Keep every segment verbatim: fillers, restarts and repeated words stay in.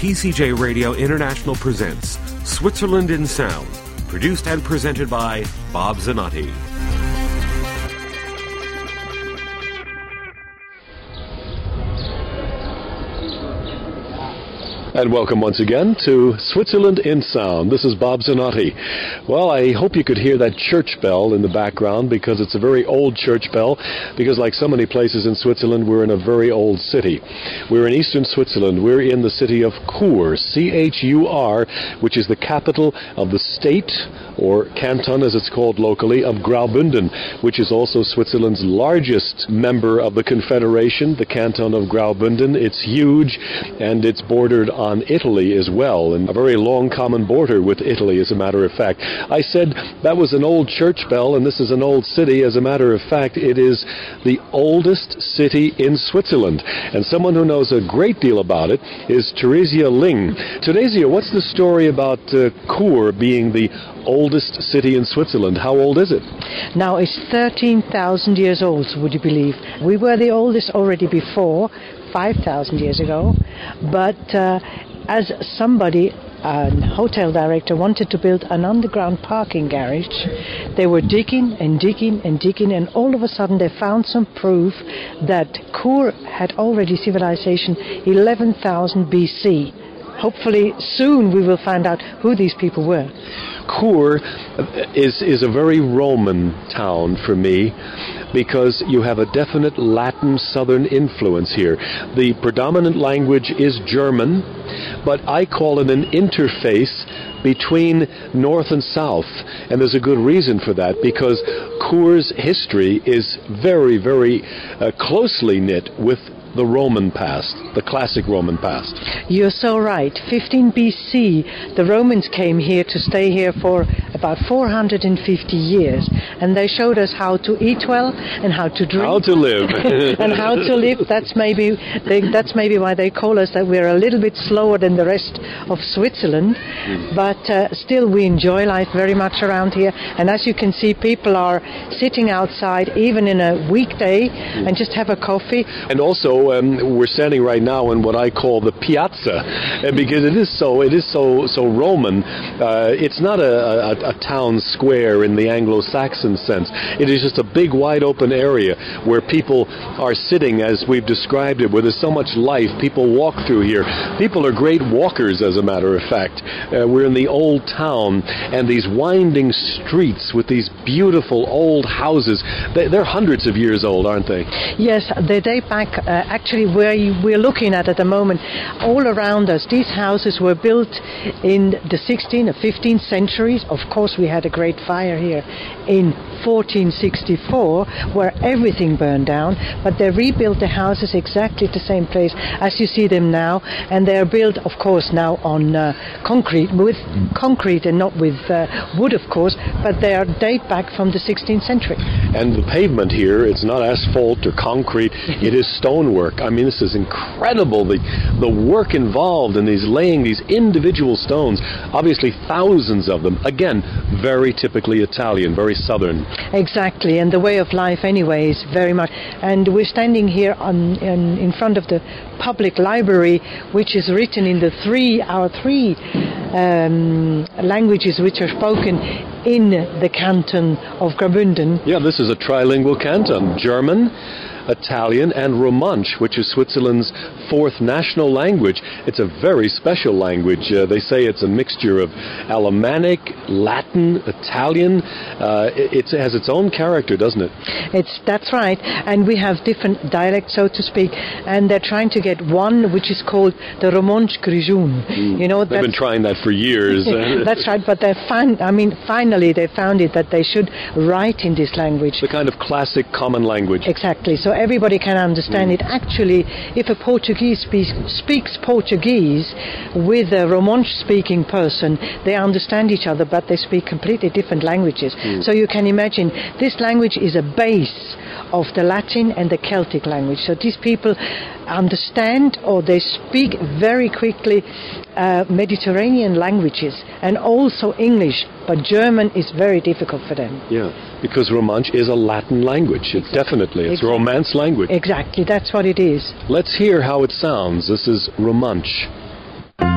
P C J Radio International presents Switzerland in Sound, produced and presented by Bob Zanotti. And welcome once again to Switzerland in Sound. This is Bob Zanotti. Well, I hope you could hear that church bell in the background, because it's a very old church bell, because like so many places in Switzerland, we're in a very old city. We're in eastern Switzerland. We're in the city of Chur, C H U R, which is the capital of the state, or canton as it's called locally, of Graubünden, which is also Switzerland's largest member of the Confederation, the canton of Graubünden. It's huge, and it's bordered on Italy as well, and a very long common border with Italy, as a matter of fact. I said that was an old church bell, and this is an old city. As a matter of fact, it is the oldest city in Switzerland, and someone who knows a great deal about it is Theresia Ling. Theresia, what's the story about uh, Chur being the oldest city in Switzerland? How old is it? Now it's thirteen thousand years old, would you believe? We were the oldest already before, five thousand years ago, but uh, as somebody, a hotel director, wanted to build an underground parking garage, they were digging and digging and digging, and all of a sudden they found some proof that Chur had already civilization eleven thousand B C. Hopefully soon we will find out who these people were. Chur is, is a very Roman town for me, because you have a definite Latin Southern influence here. The predominant language is German, but I call it an interface between North and South, and there's a good reason for that, because Chur's history is very, very uh, closely knit with the Roman past, the classic Roman past. You're so right. fifteen B C, the Romans came here to stay here for about four hundred fifty years, and they showed us how to eat well and how to drink. How to live. and how to live. That's maybe they, that's maybe why they call us that we're a little bit slower than the rest of Switzerland, mm. but uh, still we enjoy life very much around here. And as you can see, people are sitting outside even in a weekday mm. and just have a coffee. And also, Um, we're standing right now in what I call the piazza, uh, because it is so it is so so Roman. Uh, it's not a, a, a town square in the Anglo-Saxon sense. It is just a big, wide open area where people are sitting, as we've described it, where there's so much life. People walk through here. People are great walkers, as a matter of fact. Uh, we're in the old town, and these winding streets with these beautiful old houses. They, they're hundreds of years old, aren't they? Yes, they date back. Uh, Actually, where you, we're looking at at the moment, all around us, these houses were built in the sixteenth or fifteenth centuries. Of course, we had a great fire here in fourteen sixty-four, where everything burned down, but they rebuilt the houses exactly the same place as you see them now, and they are built, of course, now on uh, concrete, with concrete and not with uh, wood, of course, but they are date back from the sixteenth century. And the pavement here, it's not asphalt or concrete, it is stonework. I mean, this is incredible, the the work involved in these laying these individual stones, obviously thousands of them. Again, very typically Italian, very southern. Exactly, and the way of life anyway is very much. And we're standing here on in, in front of the public library, which is written in the three our three um, languages which are spoken in the canton of Graubünden. Yeah, this is a trilingual canton: German, Italian, and Romansh, which is Switzerland's fourth national language. It's a very special language. Uh, they say it's a mixture of Alemannic, Latin, Italian. Uh, it, it has its own character, doesn't it? It's that's right. And we have different dialects, so to speak, and they're trying to get one which is called the Romansh Grijoun. Mm. You know, they've been trying that for years. That's right, but they find. I mean, finally they found it that they should write in this language. The kind of classic common language. Exactly. So everybody can understand mm. it. Actually, if a Portuguese speaks, speaks Portuguese with a Romansh-speaking person, they understand each other, but they speak completely different languages. Mm. So you can imagine, this language is a base of the Latin and the Celtic language. So these people understand, or they speak very quickly, uh, Mediterranean languages, and also English, but German is very difficult for them. Yeah, because Romansh is a Latin language. It definitely, it's exactly. Romance language. Exactly, that's what it is. Let's hear how it sounds. This is Romansh.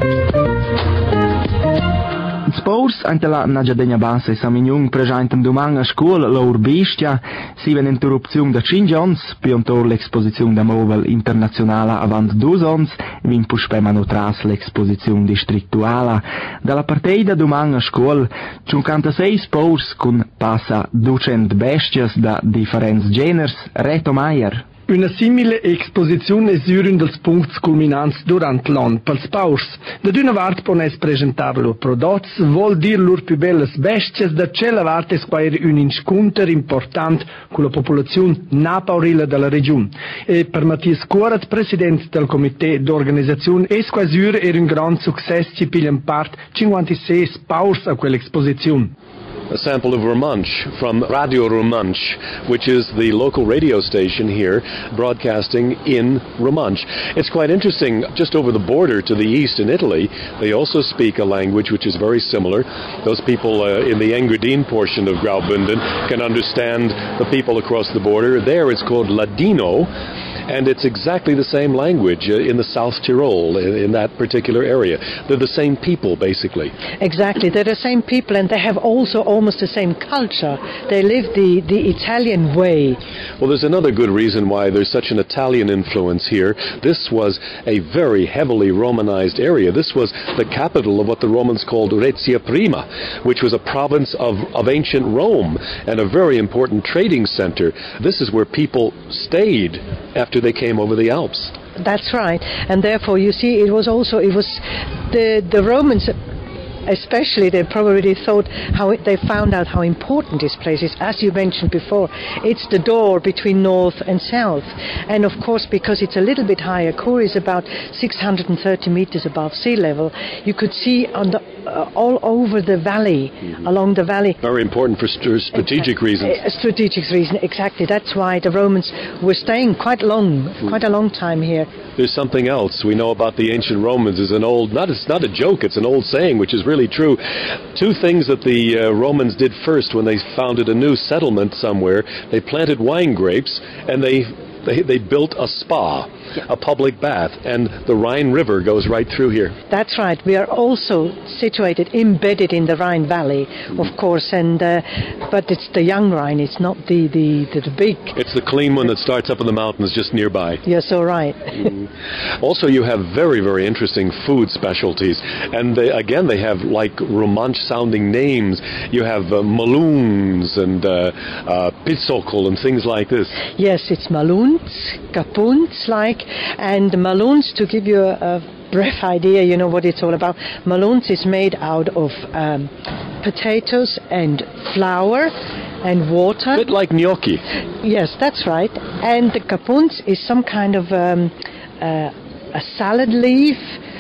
Spors ante la Nagiadegna Bassa e Samignung presentan domani a scuola lor bestia, si ven interrupzione da cinque ans, piontor l'exposizione da Movel internazionale avant due ans, vin puspema notras l'exposizione districtuala. Dalla partita domani a scuola, cinquantasei spors con passa duecento bestias da differents geners, Reto Meier. Una simile exposizione è uno dei punti culminanti durante l'anno per i paurs. Da una parte pones presentare loro prodotti, vuol dire loro più belle bestie, da quella parte square un incontro importante con la popolazione napaurila della regione. E per Mattias Curat, presidente del comité d'organizzazione, è quasi un grande successo ci pigliano parte cinquantasei paurs a quell'esposizione. A sample of Romansh from Radio Romansh, which is the local radio station here broadcasting in Romansh. It's quite interesting, just over the border to the east in Italy, they also speak a language which is very similar. Those people uh, in the Engadine portion of Graubünden can understand the people across the border. There it's called Ladino, and it's exactly the same language uh, in the South Tyrol, in, in that particular area. They're the same people, basically. Exactly, they're the same people, and they have also almost the same culture. They live the, the Italian way. Well, there's another good reason why there's such an Italian influence here. This was a very heavily Romanized area. This was the capital of what the Romans called Retia Prima, which was a province of, of ancient Rome and a very important trading center. This is where people stayed after they came over the Alps. That's right, and therefore you see it was also, it was the, the Romans especially, they probably thought how it, they found out how important this place is. As you mentioned before, it's the door between north and south, and of course because it's a little bit higher, Chur is about six hundred thirty meters above sea level. You could see on the uh, all over the valley, mm-hmm. along the valley. Very important for st- strategic exactly. reasons. A strategic reason, exactly. That's why the Romans were staying quite long, mm. quite a long time here. There's something else we know about the ancient Romans. Is an old, not it's not a joke, it's an old saying which is really true. Two things that the uh, Romans did first when they founded a new settlement somewhere: they planted wine grapes and they they, they built a spa, yeah. a public bath, and the Rhine River goes right through here. That's right. We are also situated, embedded in the Rhine Valley, mm. of course, and uh, but it's the young Rhine. It's not the, the, the, the big. It's the clean one that starts up in the mountains just nearby. You're so right. mm. Also, you have very, very interesting food specialties, and they, again, they have like Romansh-sounding names. You have uh, Maloons and uh, uh, Pizzocol and things like this. Yes, it's Maloons, Kapunts, like, and Maloons, to give you a, a brief idea, you know what it's all about. Maloons is made out of um, potatoes and flour and water. A bit like gnocchi. Yes, that's right. And the Kapunts is some kind of um, uh, a salad leaf,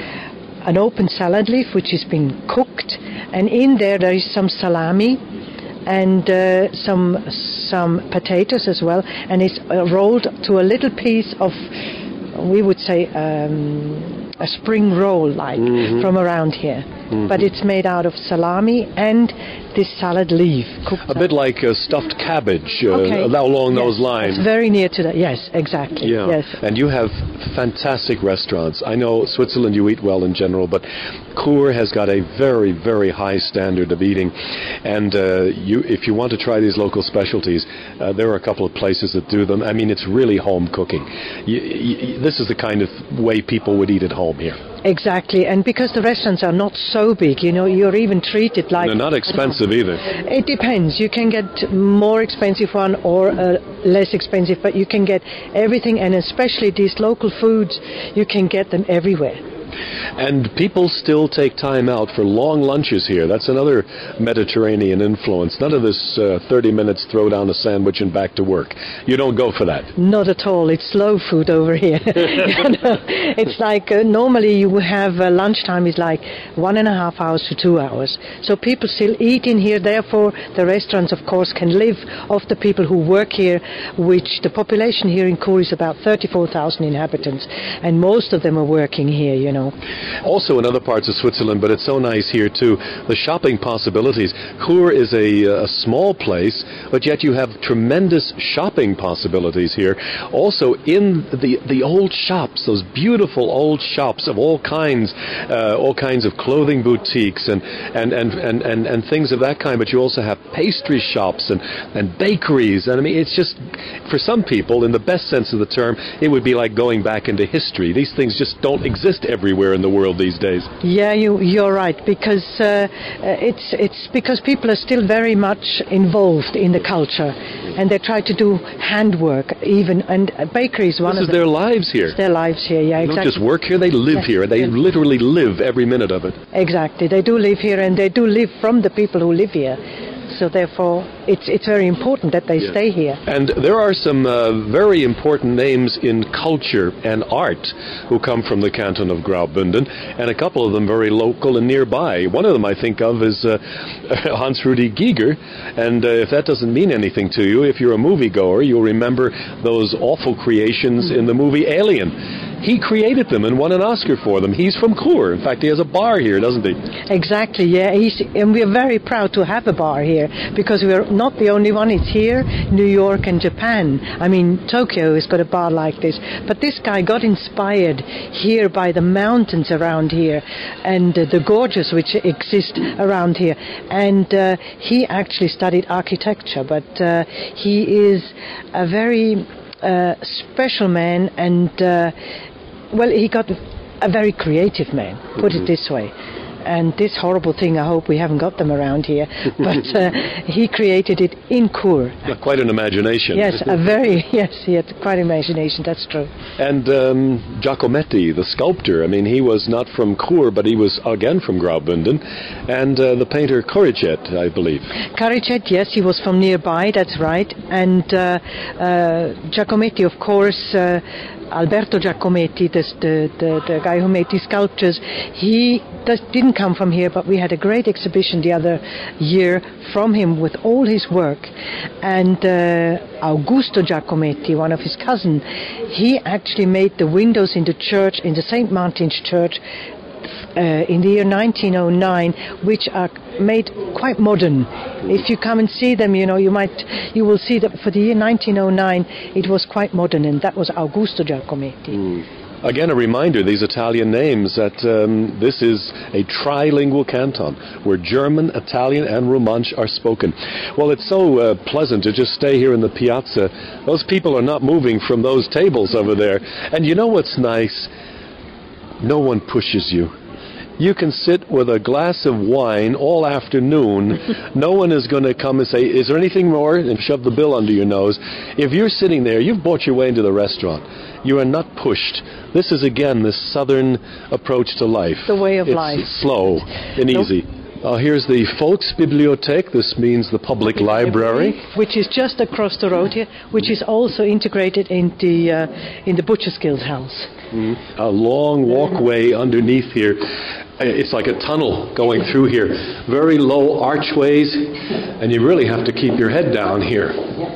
an open salad leaf which has been cooked, and in there there is some salami and uh, some some potatoes as well, and it's uh, rolled to a little piece of, we would say, um, a spring roll like mm-hmm. from around here. Mm-hmm. But it's made out of salami and this salad leaf. Cooked a bit up. Like a stuffed cabbage, uh, okay. along yes. those lines. It's very near to that. Yes, exactly. Yeah. Yes. And you have fantastic restaurants. I know Switzerland, you eat well in general, but Chur has got a very, very high standard of eating. And uh, you, if you want to try these local specialties, uh, there are a couple of places that do them. I mean, it's really home cooking. You, you, this is the kind of way people would eat at home here. Exactly, and because the restaurants are not so big, you know, you're even treated like... They're not expensive either. It depends. You can get more expensive one or uh, less expensive, but you can get everything, and especially these local foods, you can get them everywhere. And people still take time out for long lunches here. That's another Mediterranean influence. None of this uh, thirty minutes, throw down a sandwich and back to work. You don't go for that. Not at all. It's slow food over here. You know, it's like uh, normally you have uh, lunchtime is like one and a half hours to two hours. So people still eat in here. Therefore, the restaurants, of course, can live off the people who work here, which the population here in Chur is about thirty-four thousand inhabitants. And most of them are working here, you know. know. Also in other parts of Switzerland, but it's so nice here too, the shopping possibilities. Chur is a, a small place, but yet you have tremendous shopping possibilities here. Also in the the old shops, those beautiful old shops of all kinds, uh, all kinds of clothing boutiques and and, and, and, and and things of that kind, but you also have pastry shops and, and bakeries. And I mean, it's just, for some people, in the best sense of the term, it would be like going back into history. These things just don't exist everywhere in the world these days. Yeah, you, you're right, because uh, it's it's because people are still very much involved in the culture, and they try to do handwork even, and bakery is one this of is their lives here. It's their lives here, yeah, they exactly. They don't just work here, they live yeah. here. They yeah. literally live every minute of it. Exactly, they do live here, and they do live from the people who live here. So therefore, it's it's very important that they yeah. stay here. And there are some uh, very important names in culture and art who come from the canton of Graubünden, and a couple of them very local and nearby. One of them I think of is uh, Hans-Rudi Giger, and uh, if that doesn't mean anything to you, if you're a moviegoer, you'll remember those awful creations in the movie Alien. He created them and won an Oscar for them. He's from Chur. In fact, he has a bar here, doesn't he? Exactly, yeah. He's, and we're very proud to have a bar here, because we're not the only one. It's here, New York and Japan. I mean, Tokyo has got a bar like this. But this guy got inspired here by the mountains around here and uh, the gorges which exist around here. And uh, he actually studied architecture, but uh, he is a very uh, special man, and uh, well, he got a very creative man, put mm-hmm. it this way. And this horrible thing, I hope we haven't got them around here, but uh, he created it in Chur. Yeah, quite an imagination. Yes, a very, yes, he had quite an imagination, that's true. And um, Giacometti, the sculptor, I mean, he was not from Chur, but he was again from Graubünden. And uh, the painter Corrichet, I believe. Corrichet, yes, he was from nearby, that's right. And uh, uh, Giacometti, of course, uh, Alberto Giacometti, the, the, the, the guy who made these sculptures, he does, didn't come from here, but we had a great exhibition the other year from him with all his work. And uh, Augusto Giacometti, one of his cousins, he actually made the windows in the church, in the Saint Martin's Church, Uh, in the year nineteen oh nine, which are made quite modern. If you come and see them, you know, you might, you will see that for the year nineteen oh nine, it was quite modern, and that was Augusto Giacometti. Mm. Again, a reminder, these Italian names, that um, this is a trilingual canton where German, Italian, and Romansh are spoken. Well, it's so uh, pleasant to just stay here in the piazza. Those people are not moving from those tables over there. And you know what's nice? No one pushes you. You can sit with a glass of wine all afternoon. No one is going to come and say, is there anything more? And shove the bill under your nose. If you're sitting there, you've bought your way into the restaurant. You are not pushed. This is, again, this southern approach to life. The way of it's life. It's slow and easy. Uh, here's the Volksbibliothek. This means the public library. Which is just across the road here, which is also integrated in the, uh, in the Butcher's Guild house. Mm. A long walkway underneath here. It's like a tunnel going through here. Very low archways, and you really have to keep your head down here.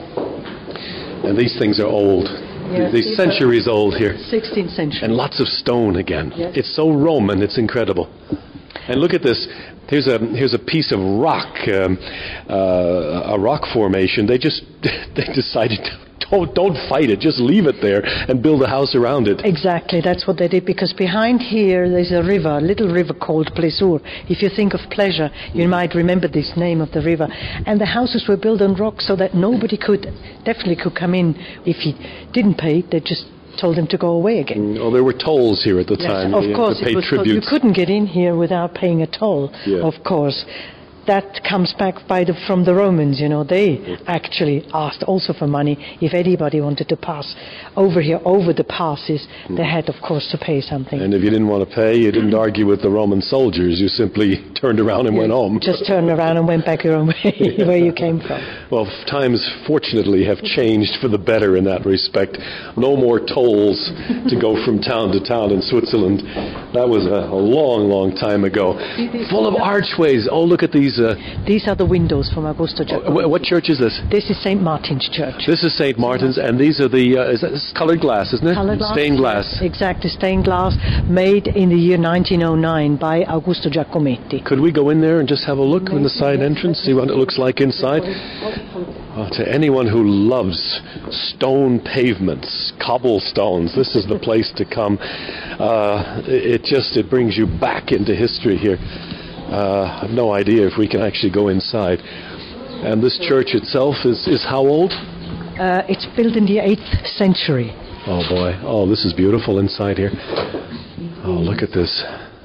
And these things are old. Yes, these centuries old here. sixteenth century. And lots of stone again. Yes. It's so Roman, it's incredible. And look at this. Here's a here's a piece of rock, um, uh, a rock formation. They just they decided to don't don't fight it. Just leave it there and build a house around it. Exactly, that's what they did. Because behind here there's a river, a little river called Plesur. If you think of pleasure, you might remember this name of the river. And the houses were built on rock so that nobody could definitely could come in. If he didn't pay, they just told him to go away again. Oh, there were tolls here at the yes, time. Of you course, had to pay it was tributes. You couldn't get in here without paying a toll. Yeah. Of course. That comes back by the, from the Romans, you know. They actually asked also for money. If anybody wanted to pass over here, over the passes, mm. they had, of course, to pay something. And if you didn't want to pay, you didn't argue with the Roman soldiers. You simply turned around and you went home. Just turned around and went back your own way, yeah. where you came from. Well, times, fortunately, have changed for the better in that respect. No more tolls to go from town to town in Switzerland. That was a, a long, long time ago. Full of archways. Oh, look at these these? Uh, these are the windows from Augusto Giacometti. uh, what church is this? This is Saint Martin's Church. This is Saint Martin's, and these are the, uh, is that, this is colored glass, isn't it? Colored glass. Stained glass. Exactly, stained glass, made in the year nineteen oh nine by Augusto Giacometti. Could we go in there and just have a look in the side entrance, see what it looks like inside? Oh, to anyone who loves stone pavements, cobblestones, this is the place to come. Uh, it just, it brings you back into history here. Uh, I have no idea if we can actually go inside. And this church itself is, is how old? Uh, it's built in the eighth century. Oh boy, oh this is beautiful inside here. Oh, look at this.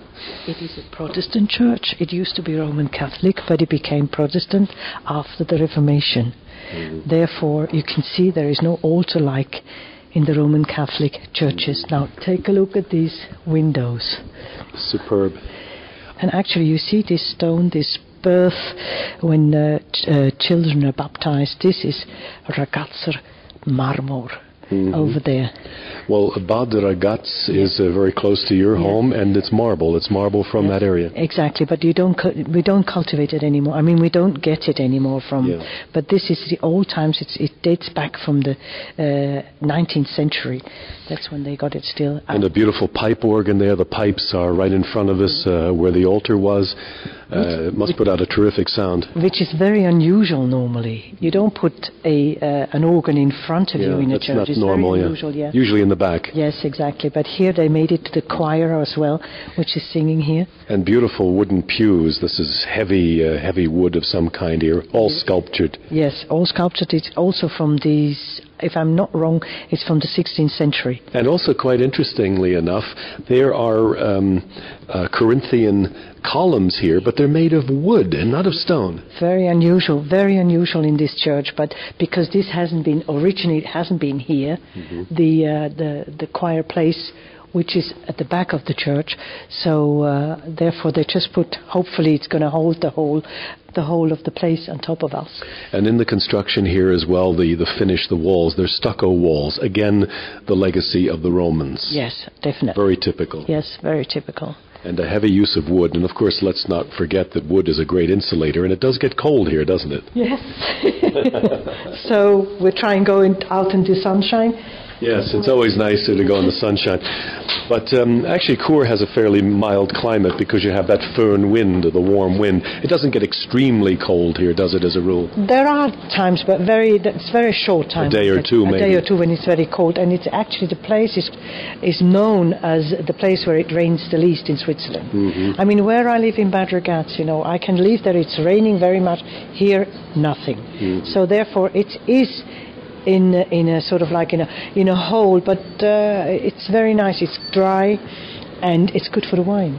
It is a Protestant church. It used to be Roman Catholic, but it became Protestant after the Reformation. Mm-hmm. Therefore, you can see there is no altar like in the Roman Catholic churches. Now, take a look at these windows. Superb. And actually, you see this stone, this birth, when uh, ch- uh, children are baptized. This is Ragazzer Marmor. Mm-hmm. Over there. Well, Bad Ragaz is uh, very close to your yeah. home, and it's marble. It's marble from yeah. that area. Exactly, but you don't. Cu- we don't cultivate it anymore. I mean, we don't get it anymore from. Yeah. But this is the old times. It's, it dates back from the uh, nineteenth century. That's when they got it still. And a beautiful pipe organ there. The pipes are right in front of us, uh, where the altar was. Uh, it must put out a terrific sound. Which is very unusual normally. You don't put a uh, an organ in front of yeah, you in a that's church. Not it's normal, very yeah. unusual, yeah. Usually in the back. Yes, exactly. But here they made it to the choir as well, which is singing here. And beautiful wooden pews. This is heavy, uh, heavy wood of some kind here, all sculptured. Yes, all sculptured. It's also from these. If I'm not wrong, it's from the sixteenth century. And also, quite interestingly enough, there are um, uh, Corinthian columns here, but they're made of wood and not of stone. Very unusual, very unusual in this church. But because this hasn't been originally, it hasn't been here. Mm-hmm. The uh, the the choir place, which is at the back of the church. So uh, therefore, they just put. Hopefully, it's going to hold the whole. the whole of the place on top of us. And in the construction here as well, the, the finish, the walls, they're stucco walls. Again, the legacy of the Romans. Yes, definitely. Very typical. Yes, very typical. And a heavy use of wood. And of course, let's not forget that wood is a great insulator, and it does get cold here, doesn't it? Yes. So we're trying going out into sunshine. Yes, it's always nicer to go in the sunshine. But um, actually, Chur has a fairly mild climate because you have that firn wind, the warm wind. It doesn't get extremely cold here, does it, as a rule? There are times, but very it's very short time. A day or two, a maybe. A day or two when it's very cold. And it's actually, the place is, is known as the place where it rains the least in Switzerland. Mm-hmm. I mean, where I live in Bad Ragaz, you know, I can live there, it's raining very much. Here, nothing. Mm-hmm. So therefore, it is... in in a sort of like in a in a hole, but uh, it's very nice. It's dry, and it's good for the wine.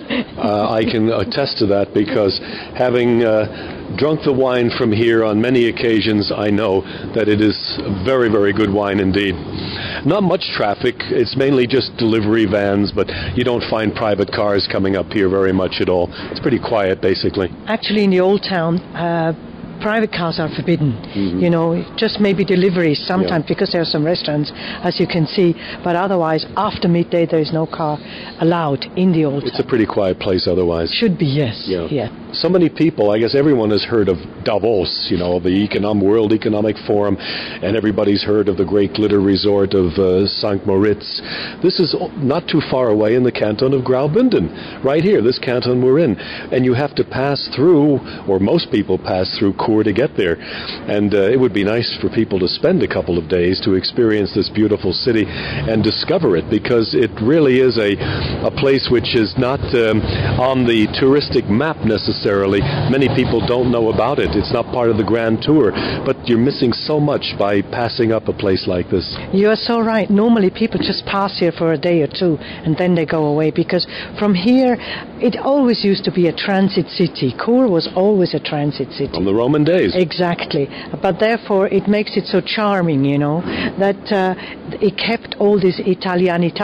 uh, I can attest to that because having uh, drunk the wine from here on many occasions, I know that it is very, very good wine indeed. Not much traffic. It's mainly just delivery vans, but you don't find private cars coming up here very much at all. It's pretty quiet, basically. Actually, in the old town, uh, private cars are forbidden, mm-hmm. you know, just maybe deliveries sometimes yeah. because there are some restaurants, as you can see, but otherwise after midday there is no car allowed in the old It's town. a pretty quiet place otherwise. Should be, yes. Yeah. yeah. So many people, I guess everyone has heard of Davos, you know, the Econom- World Economic Forum, and everybody's heard of the great glitter resort of uh, Sankt Moritz. This is not too far away in the canton of Graubünden, right here, this canton we're in. And you have to pass through, or most people pass through Chur to get there. And uh, it would be nice for people to spend a couple of days to experience this beautiful city and discover it, because it really is a, a place which is not um, on the touristic map necessarily. Many people don't know about it. It's not part of the grand tour, but you're missing so much by passing up a place like this. You are so right. Normally people just pass here for a day or two and then they go away, because from here it always used to be a transit city. Chur was always a transit city. On the Roman days. Exactly. But therefore it makes it so charming, you know, that uh, it kept all this Italianità.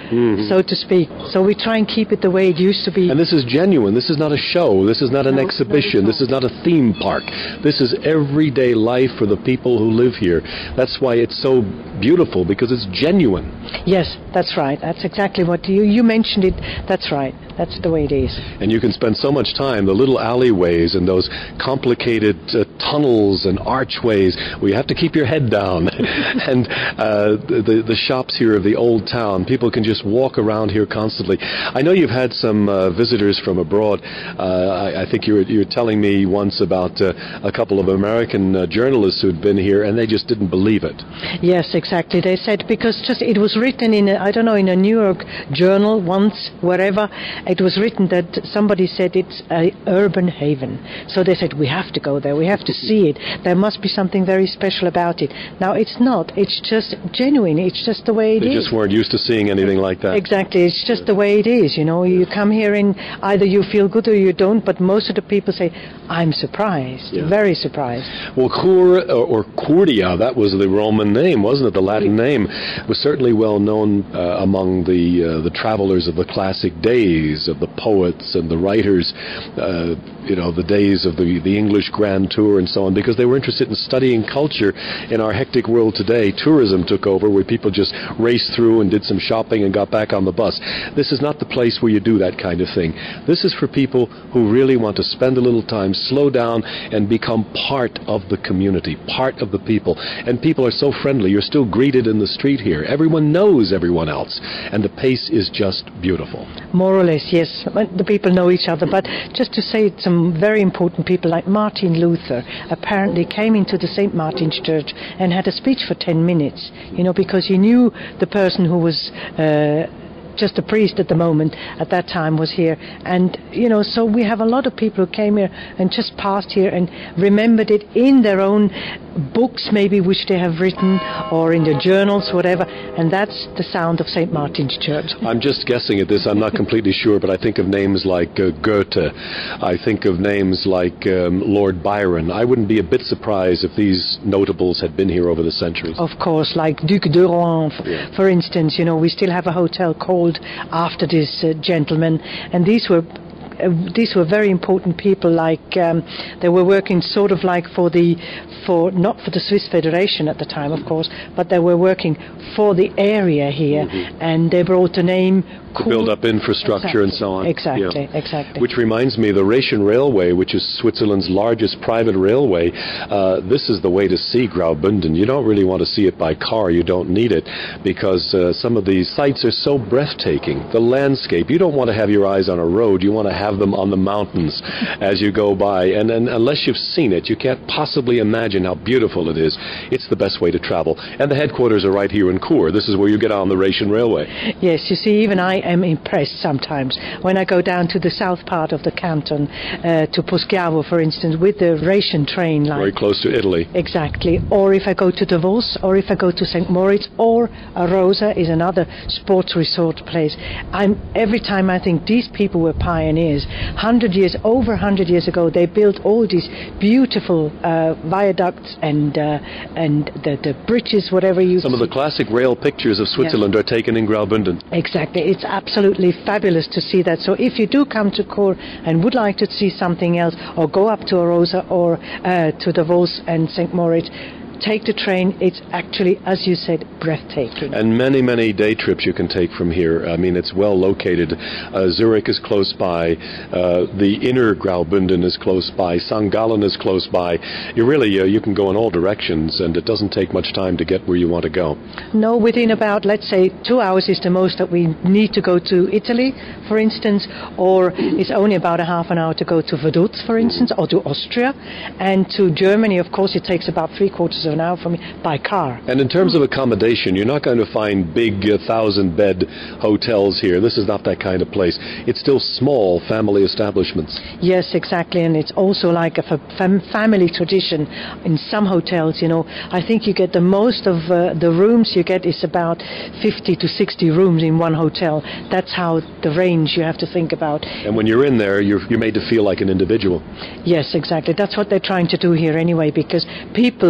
mm-hmm. so to speak. So we try and keep it the way it used to be. And this is genuine. This is not a show. This is not an no, exhibition. No, this is not a theme park. This is everyday life for the people who live here. That's why it's so beautiful, because it's genuine. Yes, that's right. That's exactly what you, you mentioned it. That's right. That's the way it is. And you can spend so much time, the little alleyways and those complicated uh, tunnels and archways where you have to keep your head down. and uh, the, the shops here of the old town, people can just walk around here constantly. I know you've had some uh, visitors from abroad. Uh, I, I think you were, you were telling me once about uh, a couple of American uh, journalists who'd been here, and they just didn't believe it. Yes, exactly. They said, because just it was written in, a, I don't know, in a New York journal once, wherever, it was written that somebody said it's a urban haven. So they said, we have to go there, we have to see it. There must be something very special about it. Now, it's not. It's just genuine. It's just the way it they is. They just weren't used to seeing anything like that. Exactly. It's just the way it is, you know. You come here and either you feel good or you don't, but most of the people say, I'm surprised, yeah. very surprised. Well, Chur, or, or Curdia, that was the Roman name, wasn't it? The Latin name was certainly well known uh, among the uh, the travelers of the classic days, of the poets and the writers, uh, you know, the days of the, the English Grand Tour and so on, because they were interested in studying culture. In our hectic world today, tourism took over, where people just raced through and did some shopping and got back on the bus. This is not the place where you do that kind of thing. This is for people who really want to spend a little time, slow down, and become part of the community, part of the people. And people are so friendly. You're still greeted in the street here. Everyone knows everyone else, and the pace is just beautiful. More or less, yes. The people know each other, but just to say, some very important people like Martin Luther apparently came into the Saint Martin's Church and had a speech for ten minutes, you know, because he knew the person who was uh, just a priest at the moment, at that time, was here. And, you know, so we have a lot of people who came here and just passed here and remembered it in their own books, maybe, which they have written, or in their journals, whatever. And that's the sound of Saint Martin's Church. I'm just guessing at this. I'm not completely sure, but I think of names like uh, Goethe. I think of names like um, Lord Byron. I wouldn't be a bit surprised if these notables had been here over the centuries. Of course, like Duc de Rohan, yeah. for instance. You know, we still have a hotel called after this uh, gentleman, and these were uh, these were very important people. Like um, they were working sort of like for the for not for the Swiss Federation at the time, of course, but they were working for the area here, mm-hmm. and they brought the name to build up infrastructure exactly. and so on. Exactly, yeah. exactly. Which reminds me, the Rhaetian Railway, which is Switzerland's largest private railway, uh, this is the way to see Graubünden. You don't really want to see it by car. You don't need it, because uh, some of these sites are so breathtaking. The landscape, you don't want to have your eyes on a road. You want to have them on the mountains as you go by. And, and unless you've seen it, you can't possibly imagine how beautiful it is. It's the best way to travel. And the headquarters are right here in Chur. This is where you get on the Rhaetian Railway. Yes, you see, even I am impressed sometimes when I go down to the south part of the canton, uh, to Poschiavo, for instance, with the Rhaetian train line. Very close to Italy. Exactly. Or if I go to Davos, or if I go to Saint Moritz, or Arosa is another sports resort place. I'm, every time I think these people were pioneers. Hundred years, over a hundred years ago, they built all these beautiful uh, viaducts and uh, and the, the bridges, whatever you Some see. of the classic rail pictures of Switzerland yeah. are taken in Graubünden. Exactly. It's absolutely fabulous to see that. So if you do come to Chur and would like to see something else, or go up to Arosa or uh, to Davos and Saint Moritz, take the train. It's actually, as you said, breathtaking. And many, many day trips you can take from here. I mean, it's well located. Uh, Zurich is close by. Uh, the inner Graubünden is close by. Sankt Gallen is close by. You really, uh, you can go in all directions, and it doesn't take much time to get where you want to go. No, within about, let's say, two hours is the most that we need to go to Italy, for instance, or it's only about a half an hour to go to Vaduz, for instance, or to Austria. And to Germany, of course, it takes about three quarters of an hour for me by car. And in terms of accommodation, you're not going to find big uh, thousand-bed hotels here. This is not that kind of place. It's still small family establishments. Yes, exactly, and it's also like a fam- family tradition in some hotels, you know. I think you get the most of uh, the rooms you get is about fifty to sixty rooms in one hotel. That's how the range you have to think about. And when you're in there, you're, you're made to feel like an individual. Yes, exactly. That's what they're trying to do here anyway, because people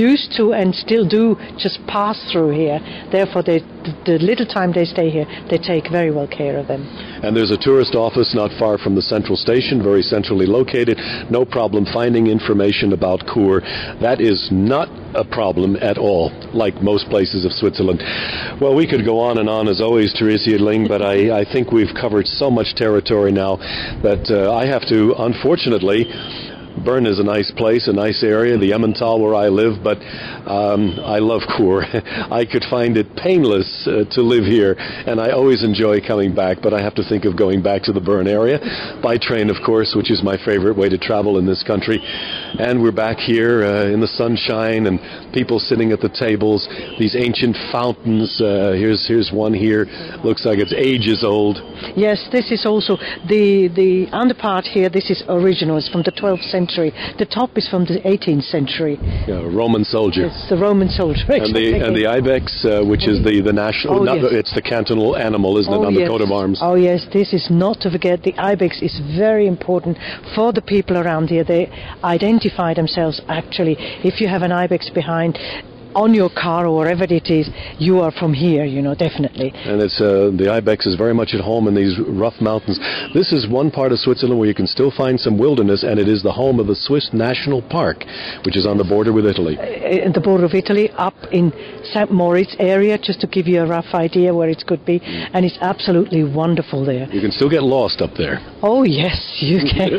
used to and still do just pass through here. Therefore, they, the, the little time they stay here, they take very well care of them. And there's a tourist office not far from the central station, very centrally located. No problem finding information about Chur. That is not a problem at all, like most places of Switzerland. Well, we could go on and on as always, Theresia Ling, but I, I think we've covered so much territory now that uh, I have to, unfortunately, Bern is a nice place, a nice area, the Emmental where I live, but um, I love Chur. I could find it painless uh, to live here, and I always enjoy coming back, but I have to think of going back to the Bern area, by train, of course, which is my favorite way to travel in this country. And we're back here uh, in the sunshine, and people sitting at the tables, these ancient fountains. Uh, here's here's one here, looks like it's ages old. Yes, this is also, the, the underpart here, this is original, it's from the twelfth century. The top is from the eighteenth century. Yeah, Roman soldier. It's the Roman soldier. And the and the ibex, uh, which is the, the national, oh, not, yes. it's the cantonal animal, isn't oh, it, on yes. the coat of arms? Oh yes, this is not to forget. The ibex is very important for the people around here. They identify themselves actually. If you have an ibex behind, on your car or wherever it is, you are from here, you know, definitely. And it's uh, the ibex is very much at home in these rough mountains. This is one part of Switzerland where you can still find some wilderness, and it is the home of the Swiss National Park, which is on the border with Italy. Uh, the border of Italy, up in Saint Moritz area, just to give you a rough idea where it could be, and it's absolutely wonderful there. You can still get lost up there. Oh yes, you can.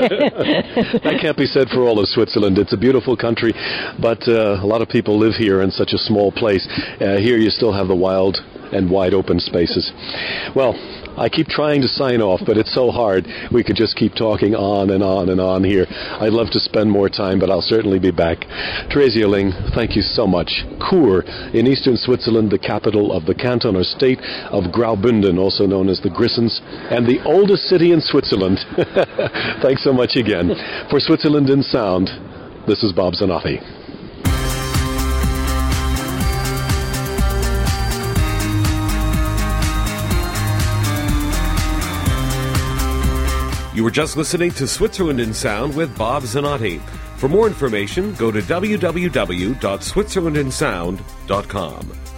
That can't be said for all of Switzerland. It's a beautiful country, but uh, a lot of people live here in such a small place. Uh, here you still have the wild and wide open spaces. Well, I keep trying to sign off, but it's so hard. We could just keep talking on and on and on here. I'd love to spend more time, but I'll certainly be back. Theresia Ling, thank you so much. Chur, in eastern Switzerland, the capital of the canton or state of Graubünden, also known as the Grissens, and the oldest city in Switzerland. Thanks so much again. For Switzerland in Sound, this is Bob Zanotti. You were just listening to Switzerland in Sound with Bob Zanotti. For more information, go to w w w dot switzerland in sound dot com.